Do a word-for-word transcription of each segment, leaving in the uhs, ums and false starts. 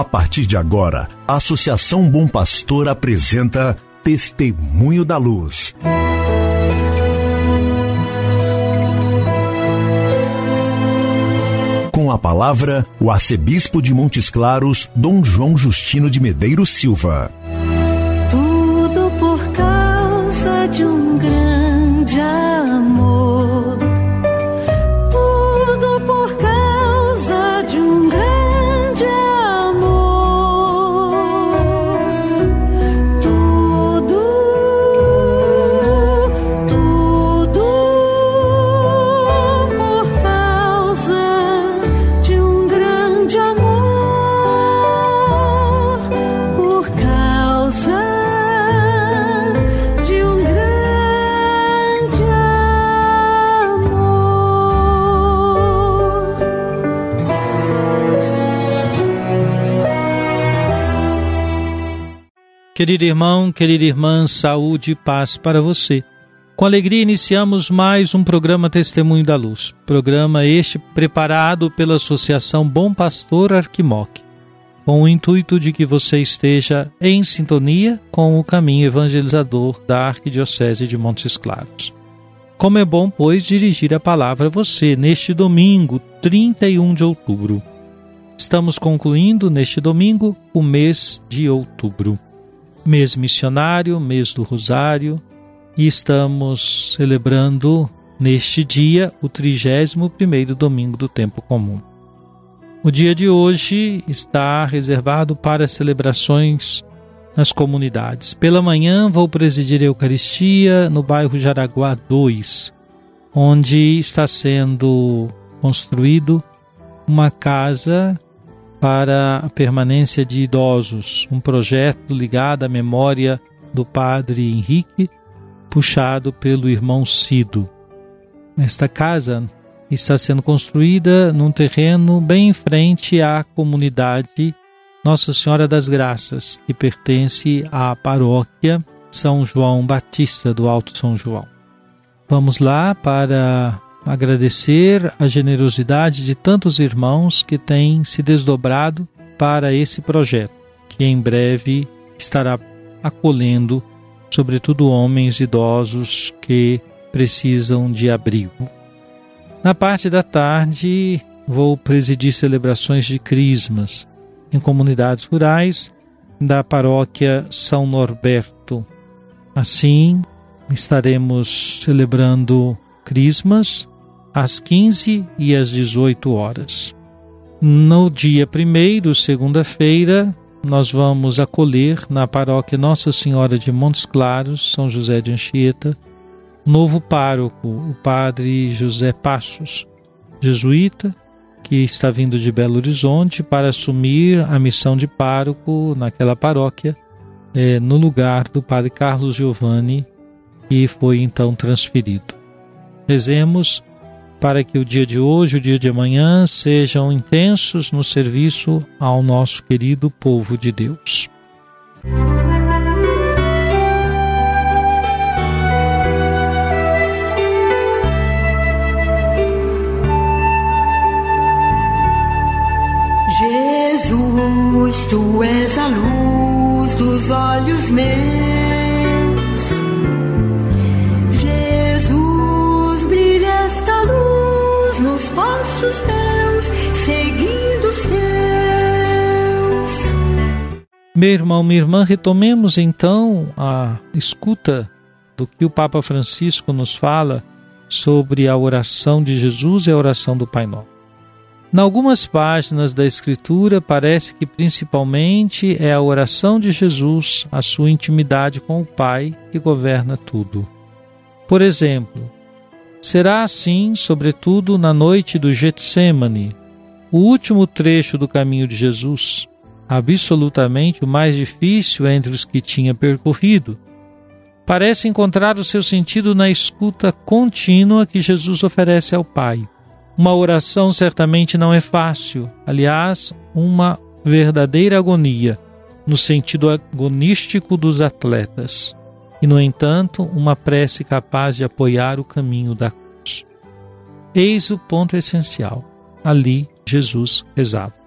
A partir de agora, a Associação Bom Pastor apresenta Testemunho da Luz. Com a palavra, o arcebispo de Montes Claros, Dom João Justino de Medeiros Silva. Tudo por causa de um grande amor. Tudo por causa de um grande amor. Tudo, tudo por causa de um grande amor. Por causa de um grande amor. Querido irmão, querida irmã, saúde e paz para você. Com alegria iniciamos mais um programa Testemunho da Luz. Programa este preparado pela Associação Bom Pastor Arquimoc, com o intuito de que você esteja em sintonia com o caminho evangelizador da Arquidiocese de Montes Claros. Como é bom, pois, dirigir a palavra a você neste domingo, trinta e um de outubro. Estamos concluindo neste domingo o mês de outubro. Mês missionário, mês do Rosário, e estamos celebrando neste dia o trigésimo primeiro domingo do tempo comum. O dia de hoje está reservado para celebrações nas comunidades. Pela manhã vou presidir a Eucaristia no bairro Jaraguá dois, onde está sendo construído uma casa para a permanência de idosos, um projeto ligado à memória do padre Henrique, puxado pelo irmão Cido. Esta casa está sendo construída num terreno bem em frente à comunidade Nossa Senhora das Graças, que pertence à paróquia São João Batista do Alto São João. Vamos lá para agradecer a generosidade de tantos irmãos que têm se desdobrado para esse projeto, que em breve estará acolhendo, sobretudo homens idosos que precisam de abrigo. Na parte da tarde, vou presidir celebrações de crismas em comunidades rurais da paróquia São Norberto. Assim, estaremos celebrando crismas às quinze e às dezoito horas. No dia primeiro, segunda-feira, nós vamos acolher na paróquia Nossa Senhora de Montes Claros, São José de Anchieta, novo pároco, o padre José Passos, jesuíta, que está vindo de Belo Horizonte para assumir a missão de pároco naquela paróquia, eh, no lugar do padre Carlos Giovanni, que foi então transferido. Rezemos para que o dia de hoje, o dia de amanhã, sejam intensos no serviço ao nosso querido povo de Deus. Jesus, tu és a luz dos olhos meus. Nos passos teus, seguindo os teus. Meu irmão, minha irmã, retomemos então a escuta do que o Papa Francisco nos fala sobre a oração de Jesus e a oração do Pai Nosso. Em algumas páginas da Escritura parece que principalmente é a oração de Jesus, a sua intimidade com o Pai, que governa tudo. Por exemplo, será assim, sobretudo, na noite do Getsêmani, o último trecho do caminho de Jesus, absolutamente o mais difícil entre os que tinha percorrido. Parece encontrar o seu sentido na escuta contínua que Jesus oferece ao Pai. Uma oração certamente não é fácil, aliás, uma verdadeira agonia, no sentido agonístico dos atletas. E, no entanto, uma prece capaz de apoiar o caminho da cruz. Eis o ponto essencial. Ali, Jesus rezava.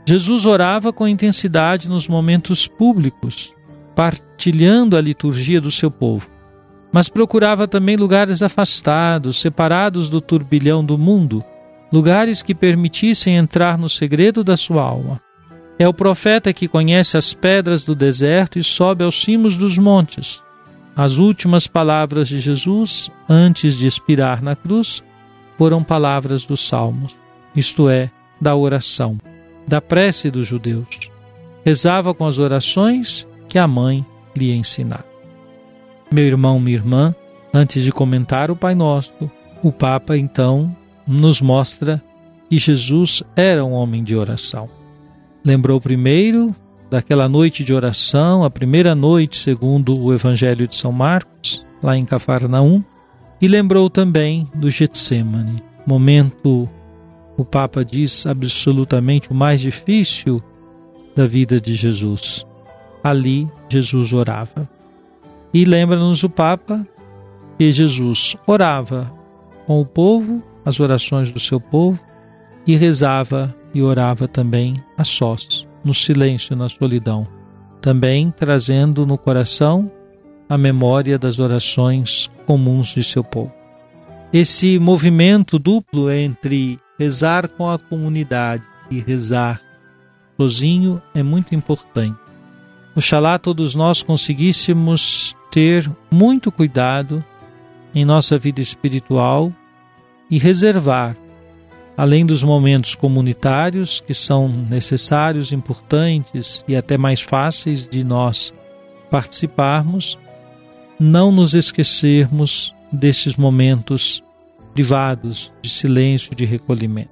Jesus orava com intensidade nos momentos públicos, partilhando a liturgia do seu povo, mas procurava também lugares afastados, separados do turbilhão do mundo, lugares que permitissem entrar no segredo da sua alma. É o profeta que conhece as pedras do deserto e sobe aos cimos dos montes. As últimas palavras de Jesus, antes de expirar na cruz, foram palavras dos Salmos, isto é, da oração, da prece dos judeus. Rezava com as orações que a mãe lhe ensinava. Meu irmão, minha irmã, antes de comentar o Pai Nosso, o Papa então nos mostra que Jesus era um homem de oração. Lembrou primeiro daquela noite de oração, a primeira noite segundo o Evangelho de São Marcos, lá em Cafarnaum, e lembrou também do Getsêmani, momento, o Papa diz, absolutamente o mais difícil da vida de Jesus. Ali Jesus orava. E lembra-nos o Papa que Jesus orava com o povo, as orações do seu povo, e rezava e orava também a sós, no silêncio, na solidão, também trazendo no coração a memória das orações comuns de seu povo. Esse movimento duplo entre rezar com a comunidade e rezar sozinho é muito importante. Oxalá todos nós conseguíssemos ter muito cuidado em nossa vida espiritual e reservar, além dos momentos comunitários, que são necessários, importantes e até mais fáceis de nós participarmos, não nos esquecermos destes momentos privados de silêncio, de recolhimento.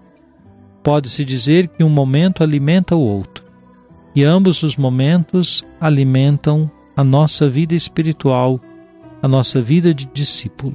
Pode-se dizer que um momento alimenta o outro, e ambos os momentos alimentam a nossa vida espiritual, a nossa vida de discípulo.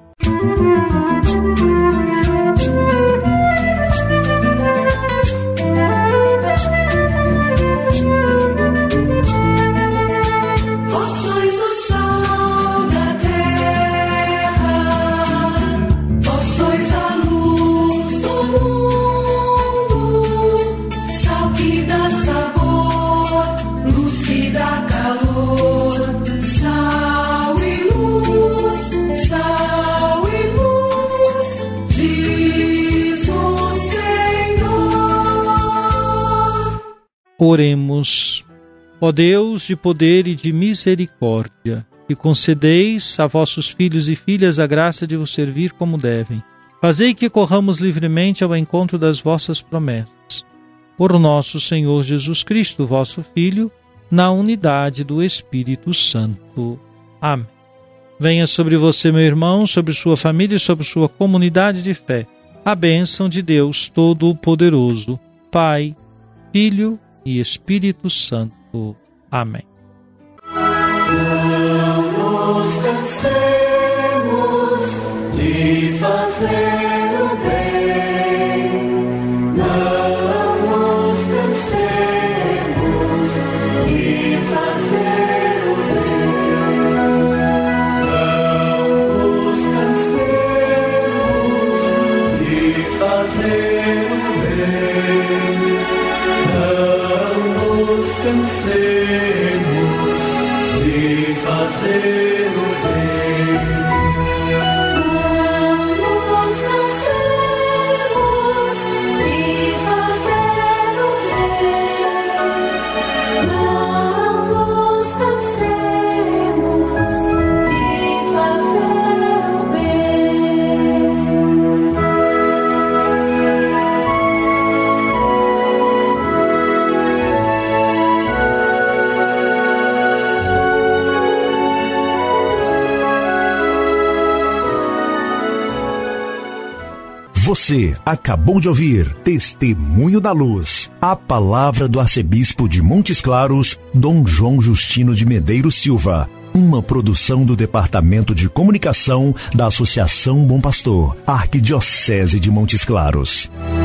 Oremos. Ó Deus de poder e de misericórdia, que concedeis a vossos filhos e filhas a graça de vos servir como devem, fazei que corramos livremente ao encontro das vossas promessas. Por nosso Senhor Jesus Cristo, vosso Filho, na unidade do Espírito Santo. Amém. Venha sobre você, meu irmão, sobre sua família e sobre sua comunidade de fé, a bênção de Deus Todo-Poderoso, Pai, Filho e Espírito Santo. Amém. Não nos cansemos de fazer o bem, não nos cansemos de fazer o bem, não nos cansemos de fazer o bem, não nos cansemos de fazer o bem. Não nos cansemos de fazer o bem. Não nos cansemos de fazer o bem. Você acabou de ouvir Testemunho da Luz, a palavra do arcebispo de Montes Claros, Dom João Justino de Medeiros Silva, uma produção do Departamento de Comunicação da Associação Bom Pastor, Arquidiocese de Montes Claros.